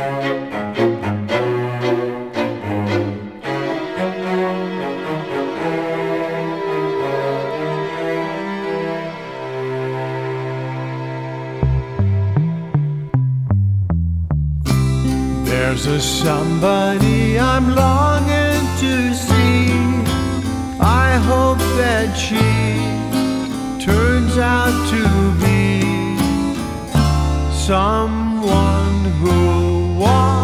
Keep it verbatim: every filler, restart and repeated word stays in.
There's a somebody I'm longing to see. I hope that she turns out to be someone who wants